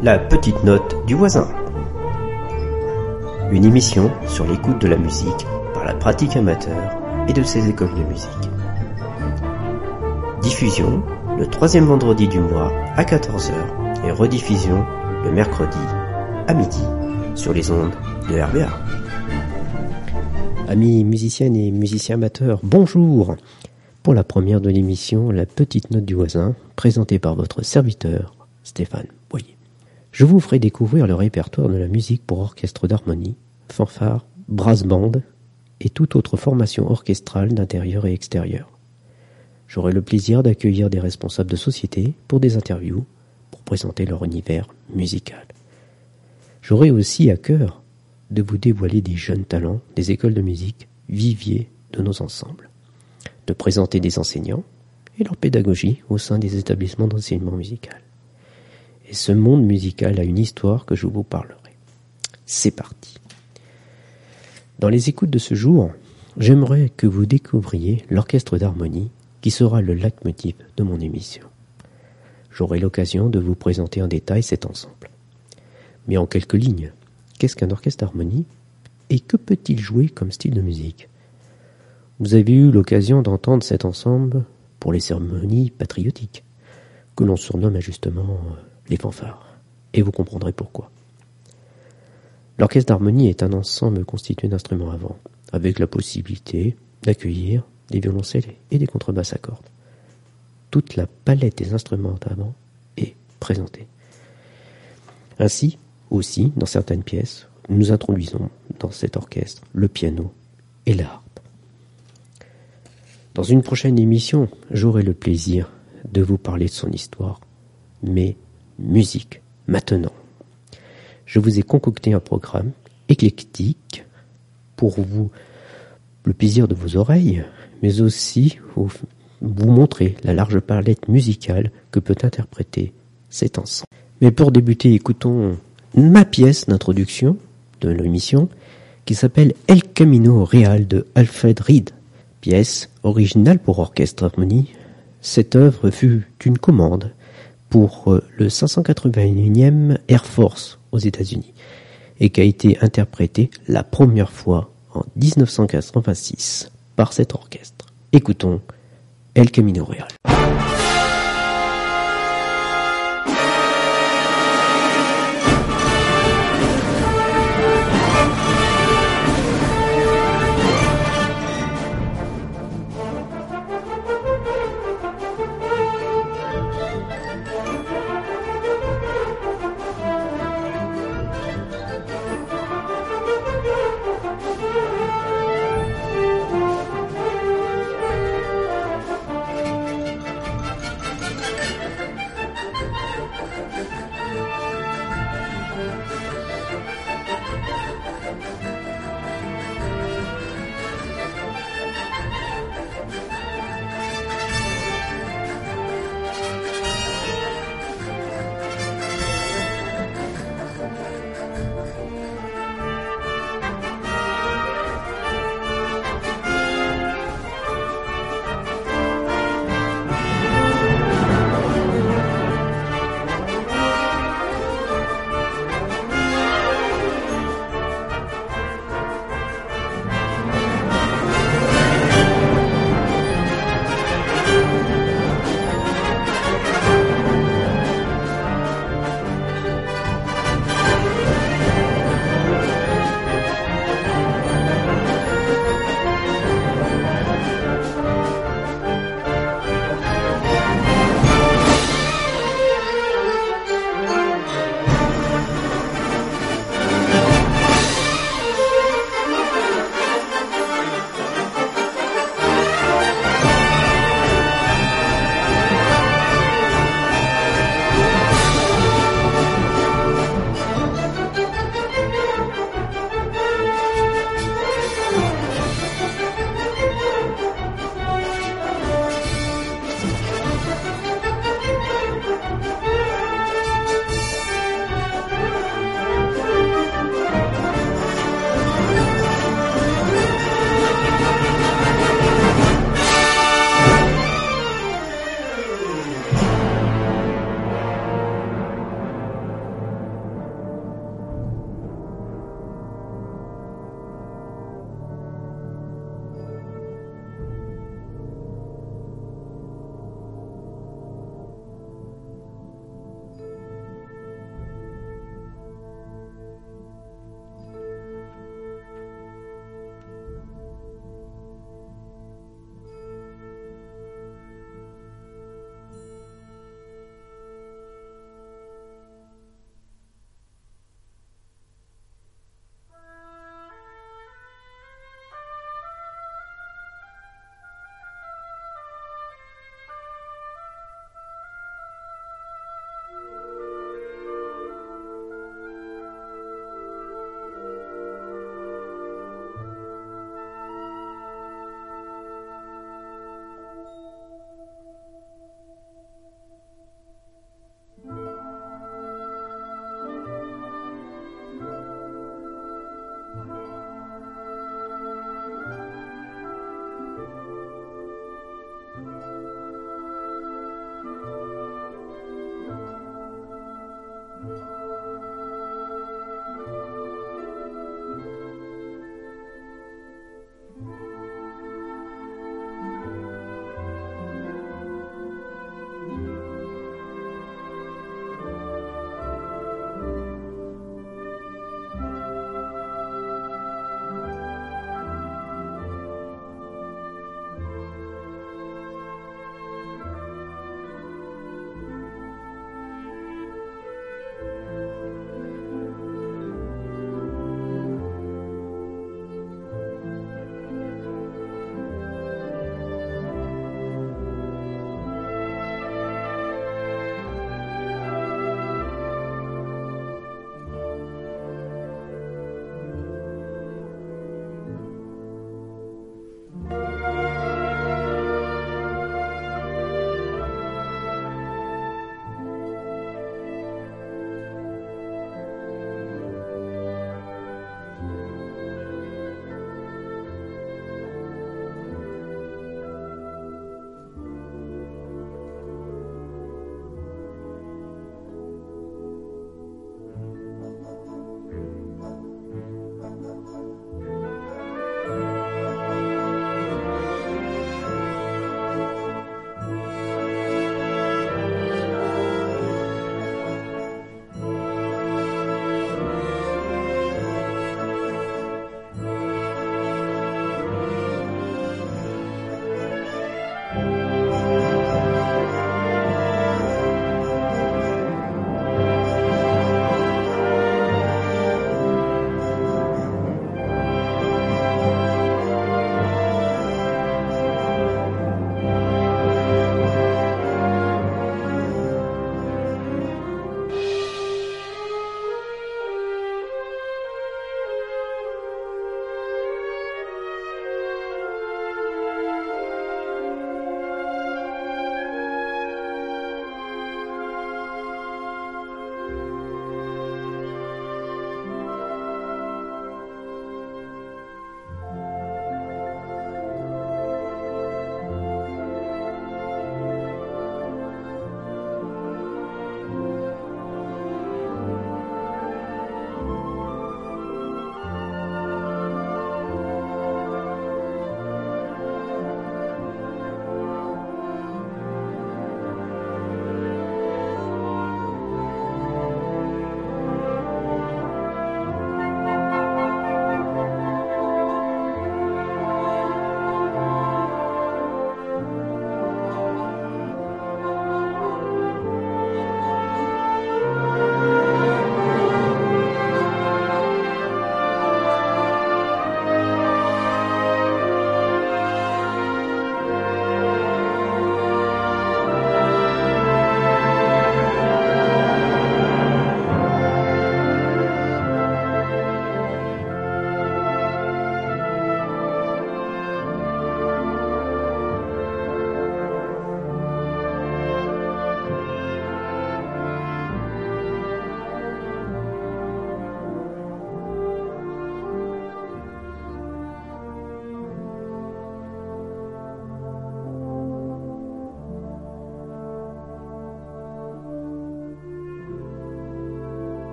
La petite note du voisin. Une émission sur l'écoute de la musique par la pratique amateur et de ses écoles de musique. Diffusion le troisième vendredi du mois à 14h et rediffusion le mercredi à midi sur les ondes de RBA. Amis musiciennes et musiciens amateurs, bonjour! Pour la première de l'émission, La petite note du voisin, présentée par votre serviteur, Stéphane Boyer. Je vous ferai découvrir le répertoire de la musique pour orchestre d'harmonie, fanfare, brass band et toute autre formation orchestrale d'intérieur et extérieur. J'aurai le plaisir d'accueillir des responsables de société pour des interviews, pour présenter leur univers musical. J'aurai aussi à cœur de vous dévoiler des jeunes talents des écoles de musique, viviers de nos ensembles, de présenter des enseignants et leur pédagogie au sein des établissements d'enseignement musical. Et ce monde musical a une histoire que je vous parlerai. C'est parti. Dans les écoutes de ce jour, j'aimerais que vous découvriez l'orchestre d'harmonie qui sera le leitmotiv de mon émission. J'aurai l'occasion de vous présenter en détail cet ensemble. Mais en quelques lignes, qu'est-ce qu'un orchestre d'harmonie et que peut-il jouer comme style de musique ? Vous avez eu l'occasion d'entendre cet ensemble pour les cérémonies patriotiques, que l'on surnomme justement les fanfares, et vous comprendrez pourquoi. L'orchestre d'harmonie est un ensemble constitué d'instruments à vent, avec la possibilité d'accueillir des violoncelles et des contrebasses à cordes. Toute la palette des instruments à vent est présentée. Ainsi, aussi, dans certaines pièces, nous introduisons dans cet orchestre le piano et la harpe. Dans une prochaine émission, j'aurai le plaisir de vous parler de son histoire, mais musique maintenant. Je vous ai concocté un programme éclectique pour vous, le plaisir de vos oreilles, mais aussi vous montrer la large palette musicale que peut interpréter cet ensemble. Mais pour débuter, écoutons ma pièce d'introduction de l'émission qui s'appelle El Camino Real de Alfred Reed. Pièce originale pour orchestre harmonie. Cette œuvre fut une commande pour le 581e Air Force aux États-Unis et qui a été interprétée la première fois en 1986 par cet orchestre. Écoutons El Camino Real.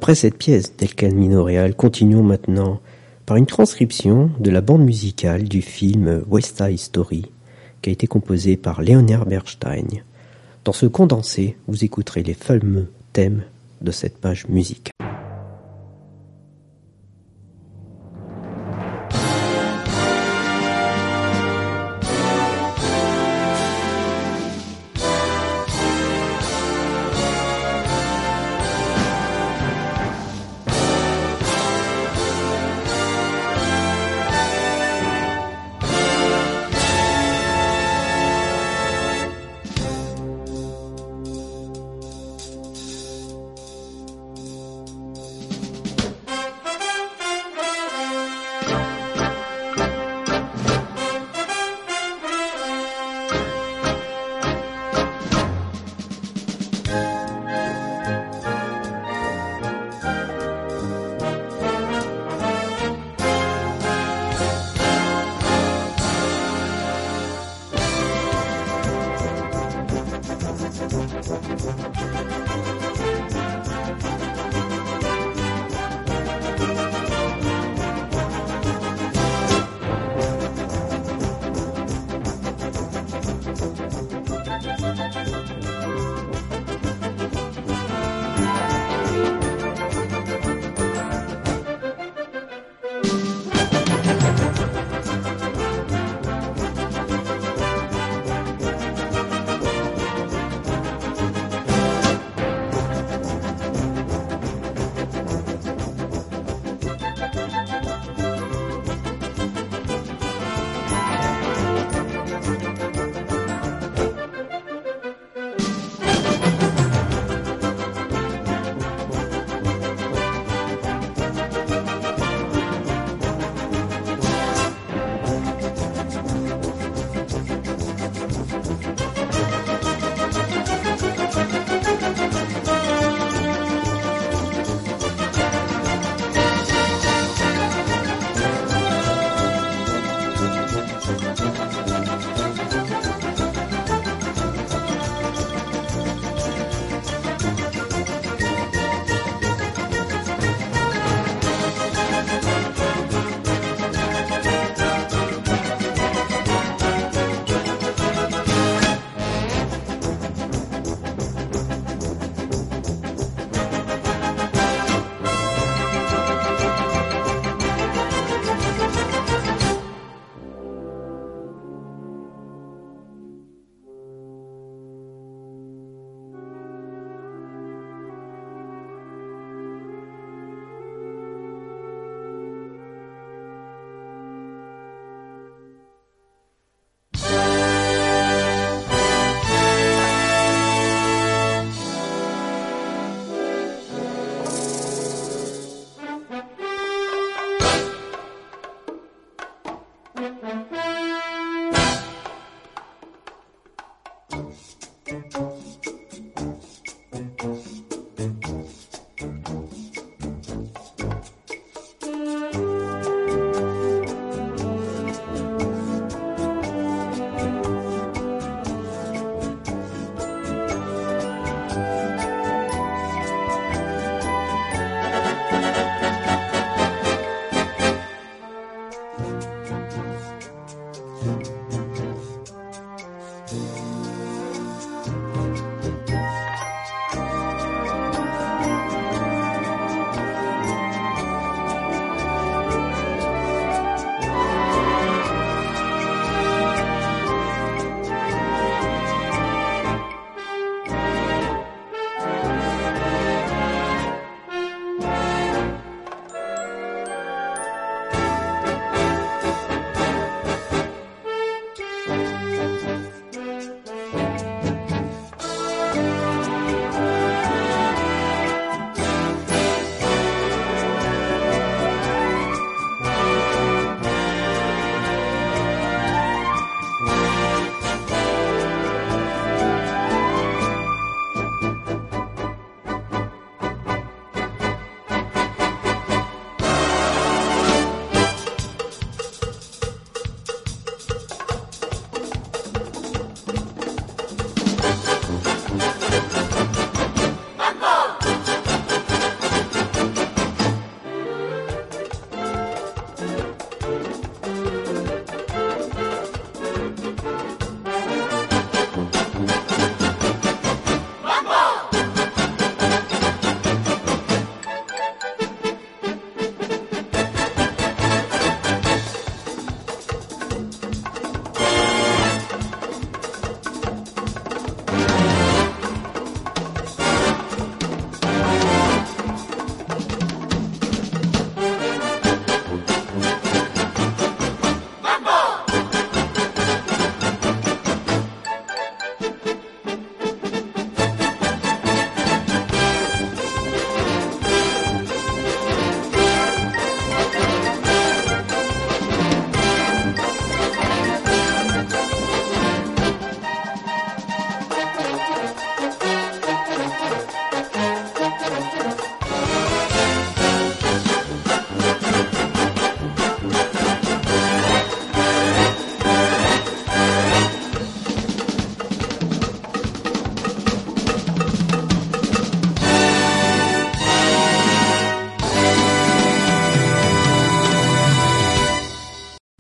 Après cette pièce d'El Camino Real, continuons maintenant par une transcription de la bande musicale du film West Side Story, qui a été composée par Leonard Bernstein. Dans ce condensé, vous écouterez les fameux thèmes de cette page musique.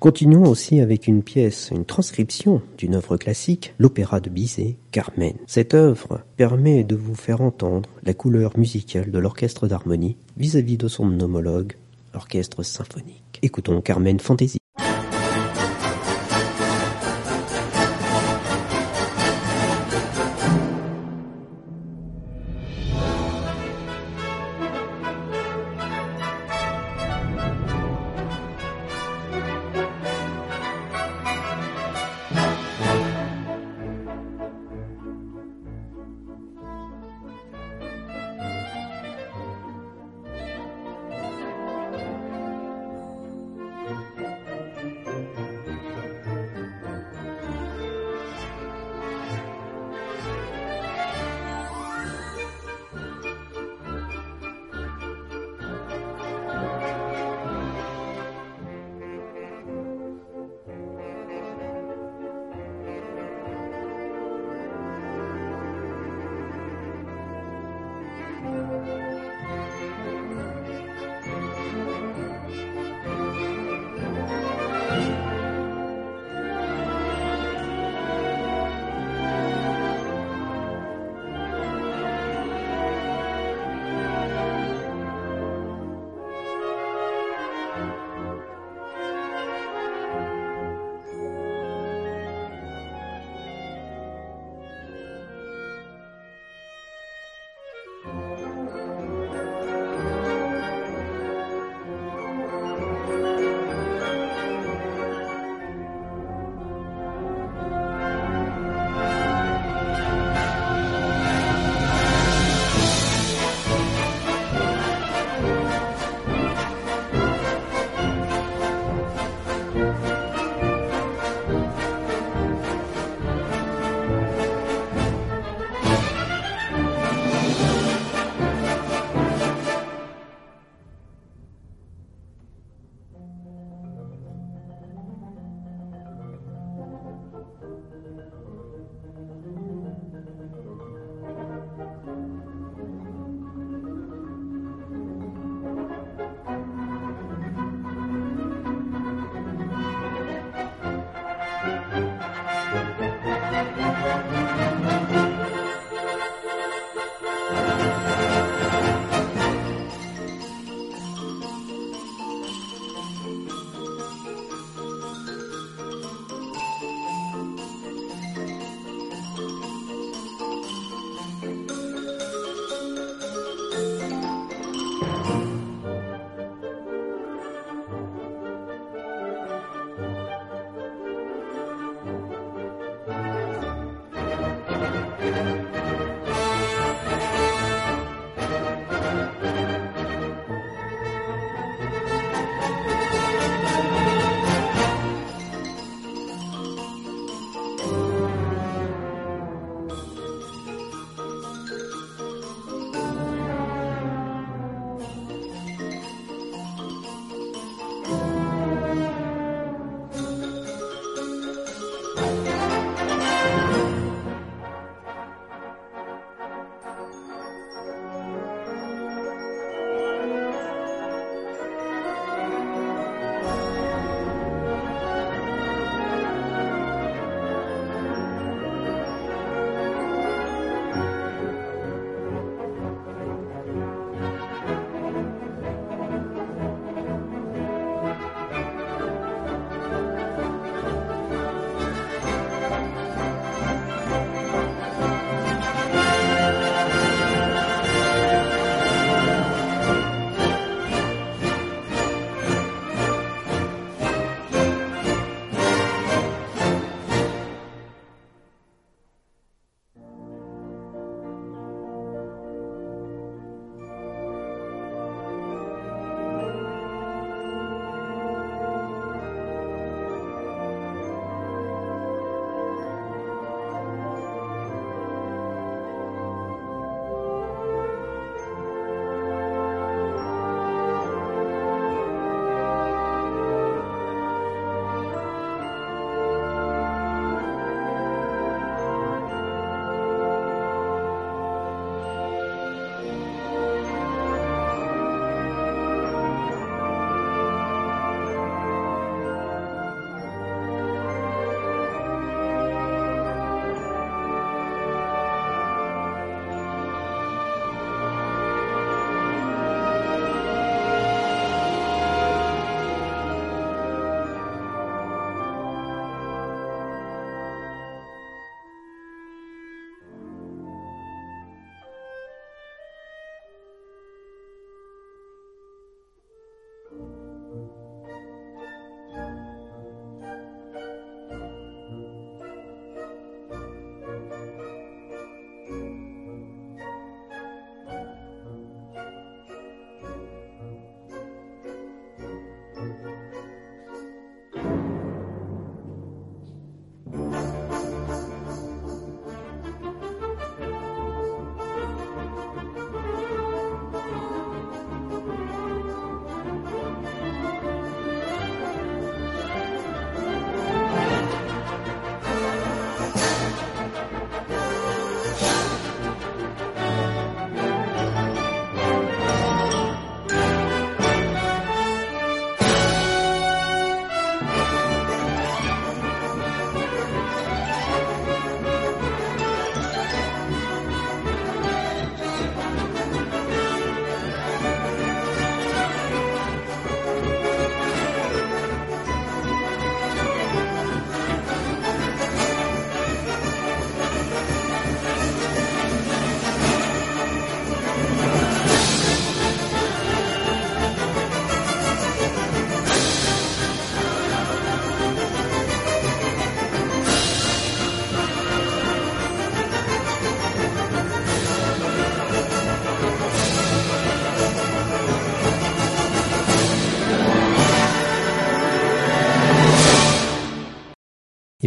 Continuons aussi avec une pièce, une transcription d'une œuvre classique, l'opéra de Bizet, Carmen. Cette œuvre permet de vous faire entendre la couleur musicale de l'orchestre d'harmonie vis-à-vis de son homologue, l'orchestre symphonique. Écoutons Carmen Fantasy.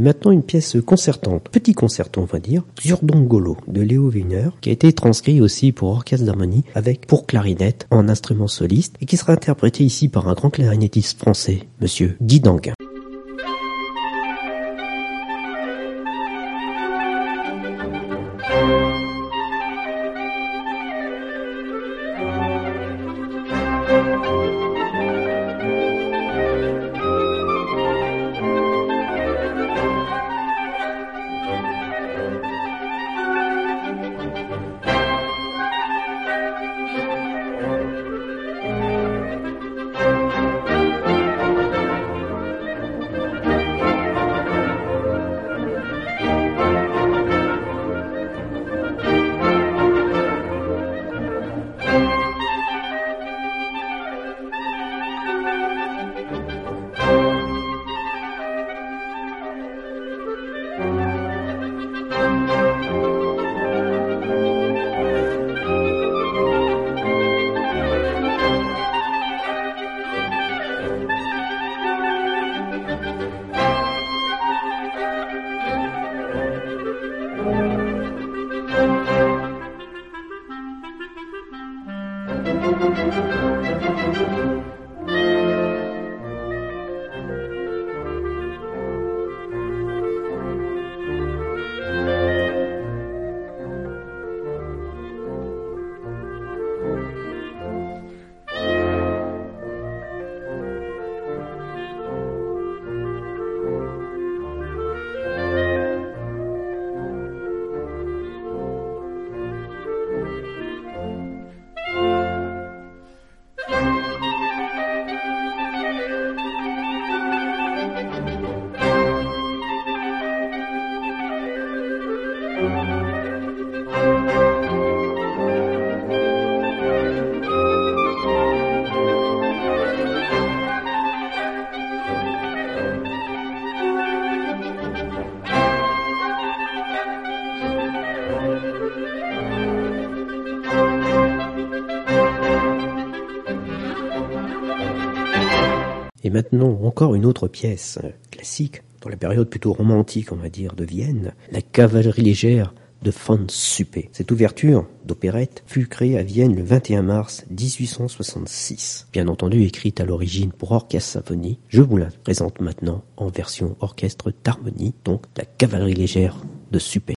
maintenant une pièce concertante, petit concerto on va dire, Zurdongolo de Léo Wiener, qui a été transcrit aussi pour orchestre d'harmonie avec pour clarinette en instrument soliste et qui sera interprété ici par un grand clarinettiste français, monsieur Guy Danguin. Et maintenant, encore une autre pièce classique, dans la période plutôt romantique, on va dire, de Vienne, la cavalerie légère de Franz Suppe. Cette ouverture d'opérette fut créée à Vienne le 21 mars 1866. Bien entendu écrite à l'origine pour orchestre symphonie, je vous la présente maintenant en version orchestre d'harmonie, donc la cavalerie légère de Suppe.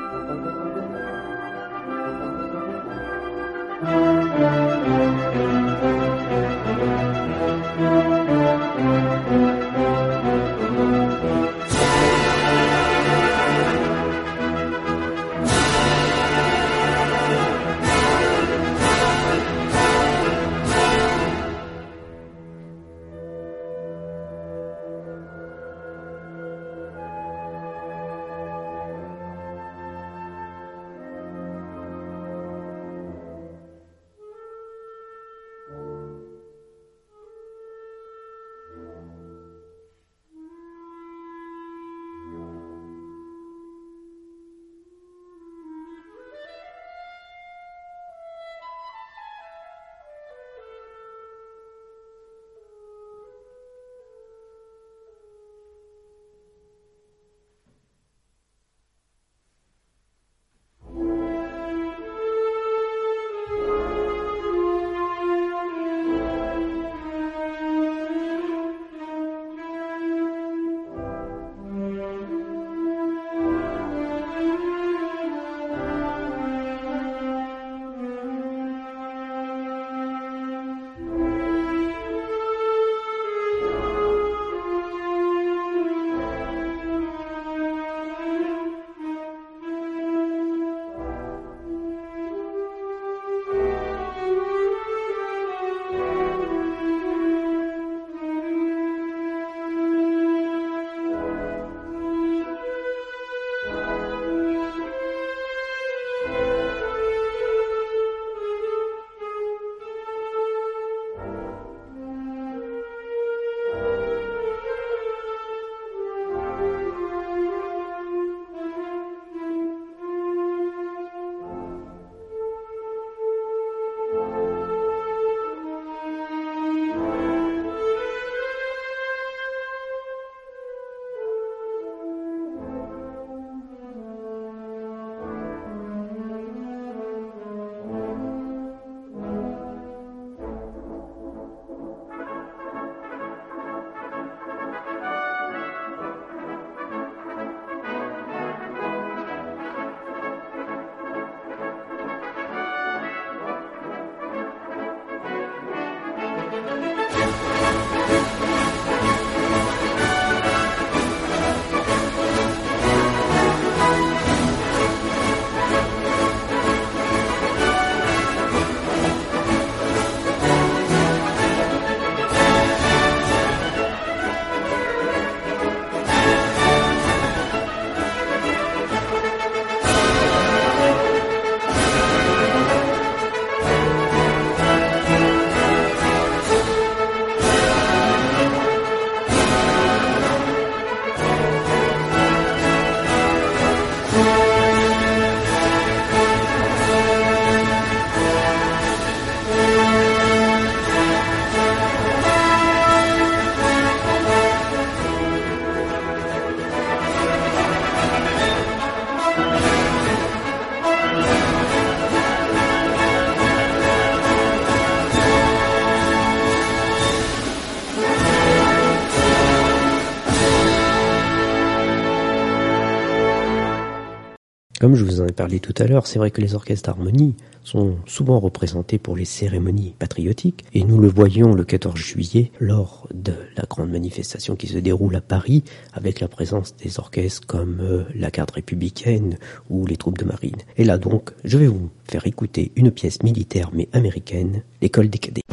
Comme je vous en ai parlé tout à l'heure, c'est vrai que les orchestres d'harmonie sont souvent représentés pour les cérémonies patriotiques, et nous le voyons le 14 juillet lors de la grande manifestation qui se déroule à Paris, avec la présence des orchestres comme la garde républicaine ou les troupes de marine. Et là donc, je vais vous faire écouter une pièce militaire mais américaine, l'école des cadets.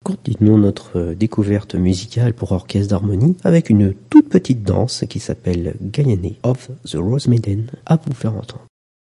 Continuons notre découverte musicale pour orchestre d'harmonie avec une toute petite danse qui s'appelle Gayane of the Rose Maiden à vous faire entendre.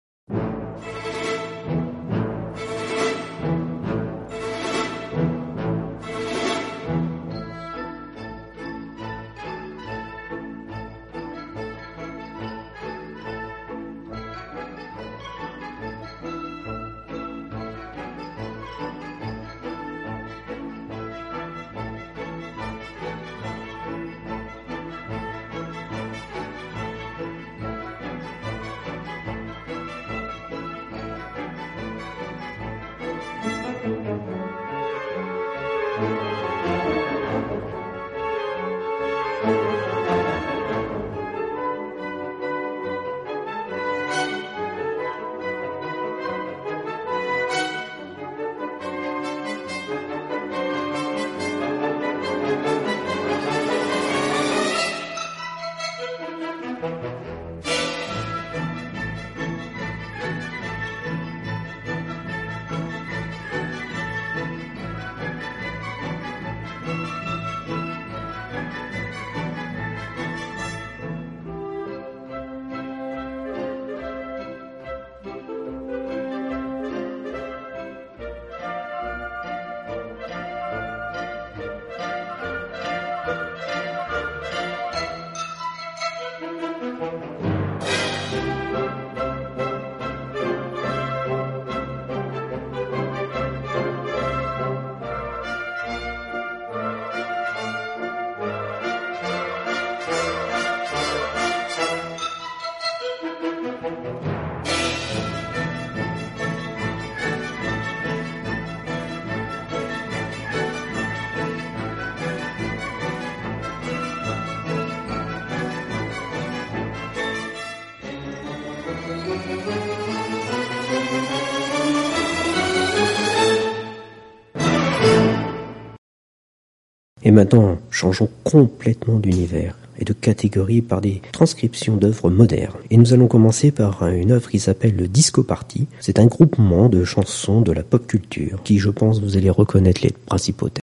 Et maintenant, changeons complètement d'univers et de catégorie par des transcriptions d'œuvres modernes. Et nous allons commencer par une œuvre qui s'appelle le Disco Party. C'est un groupement de chansons de la pop culture qui, je pense, vous allez reconnaître les principaux thèmes.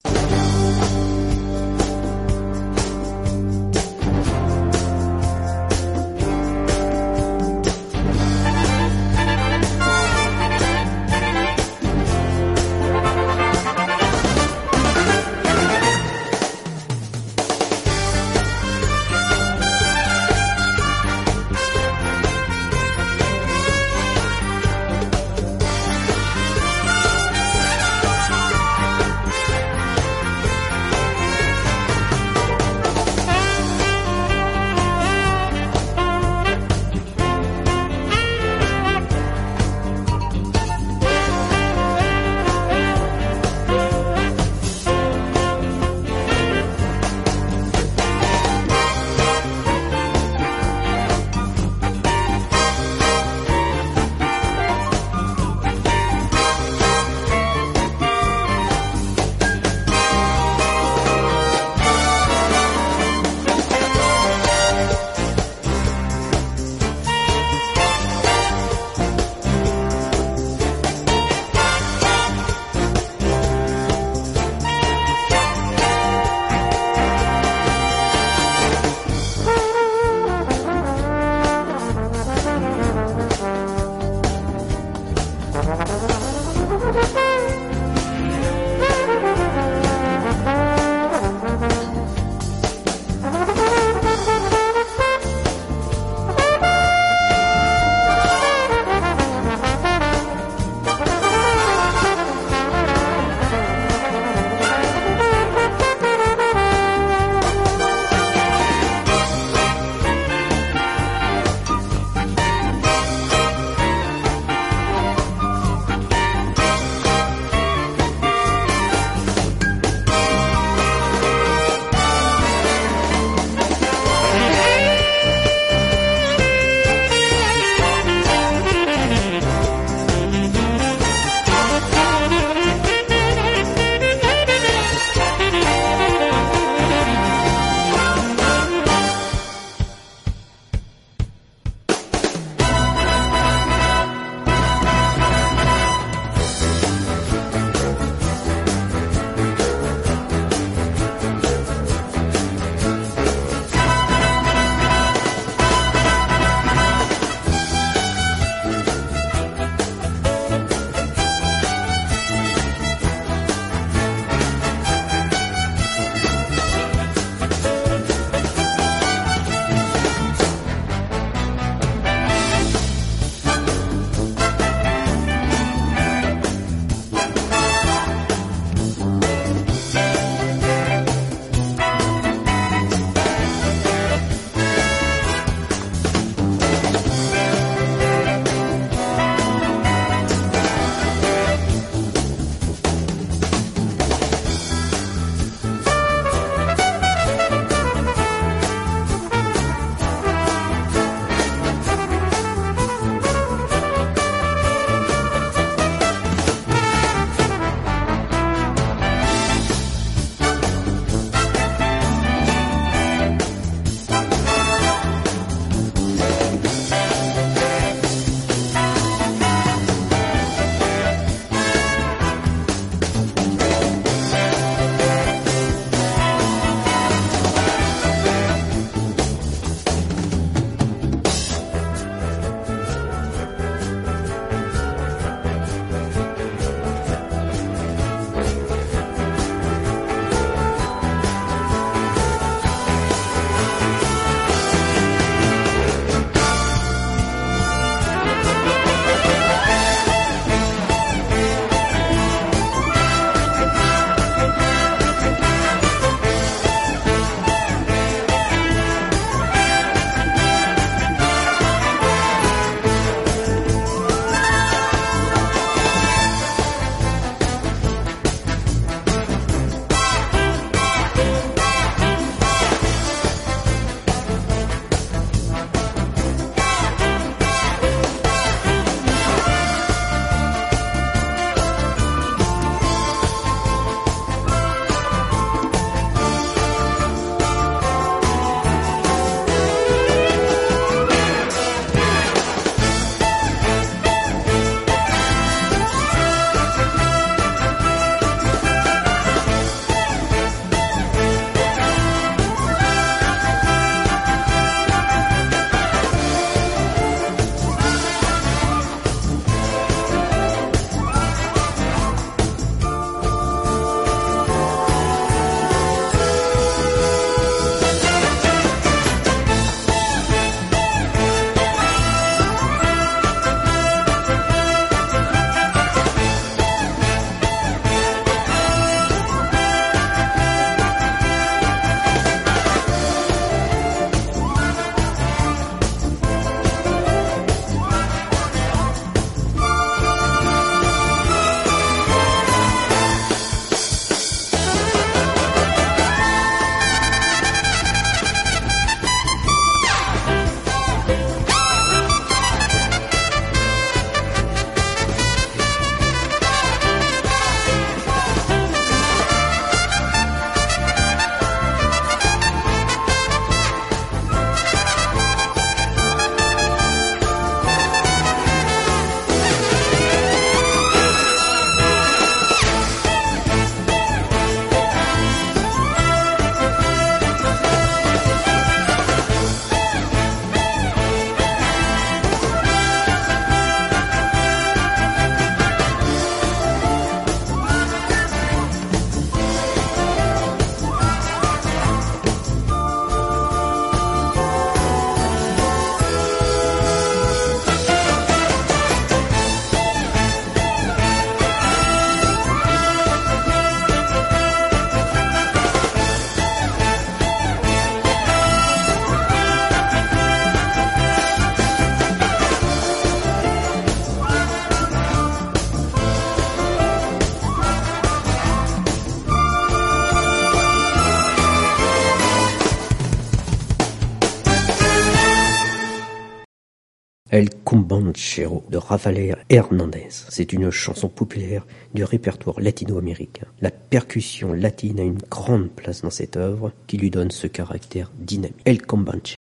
El Combanchero de Rafael Hernández. C'est une chanson populaire du répertoire latino-américain. La percussion latine a une grande place dans cette œuvre qui lui donne ce caractère dynamique. El Combanchero.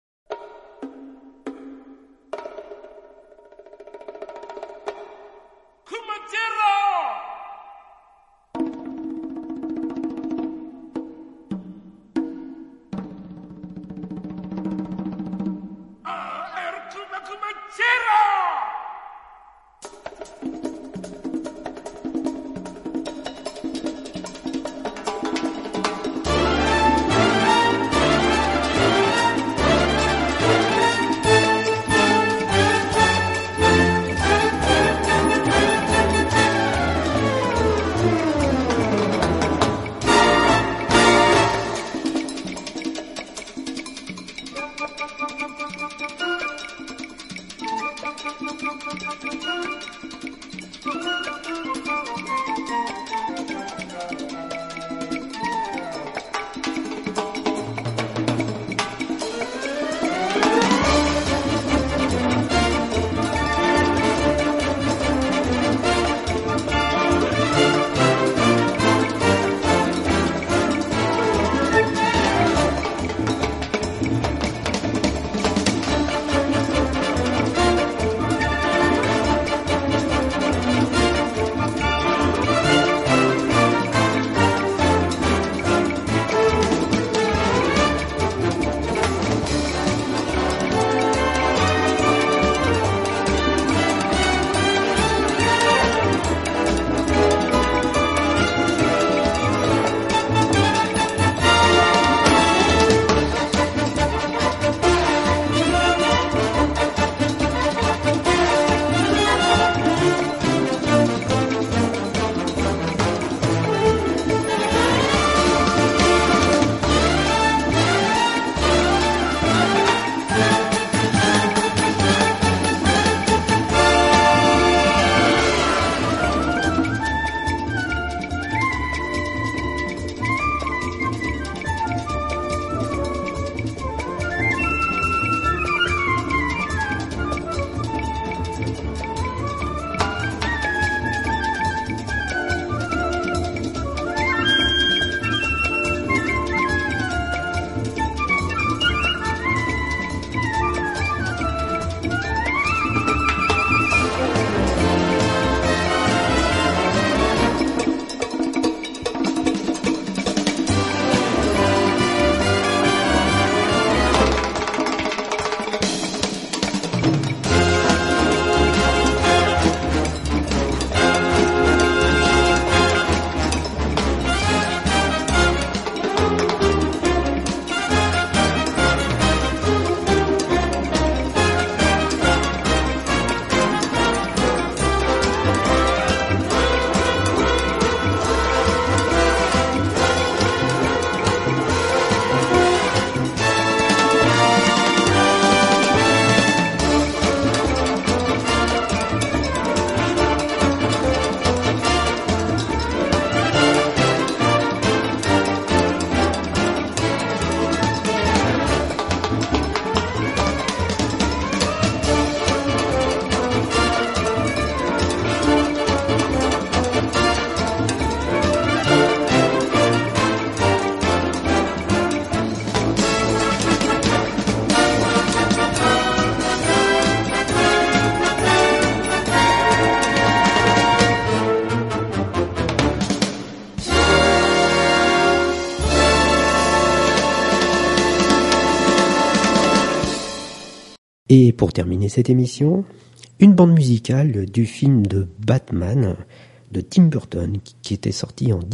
Et pour terminer cette émission, une bande musicale du film de Batman de Tim Burton qui était sorti en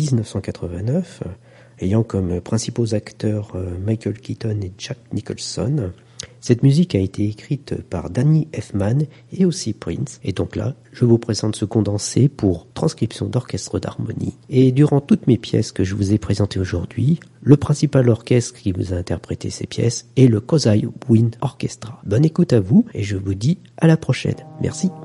1989, ayant comme principaux acteurs Michael Keaton et Jack Nicholson. Cette musique a été écrite par Danny Elfman et aussi Prince. Et donc là, je vous présente ce condensé pour transcription d'orchestre d'harmonie. Et durant toutes mes pièces que je vous ai présentées aujourd'hui, le principal orchestre qui vous a interprété ces pièces est le Kozai Wind Orchestra. Bonne écoute à vous et je vous dis à la prochaine. Merci.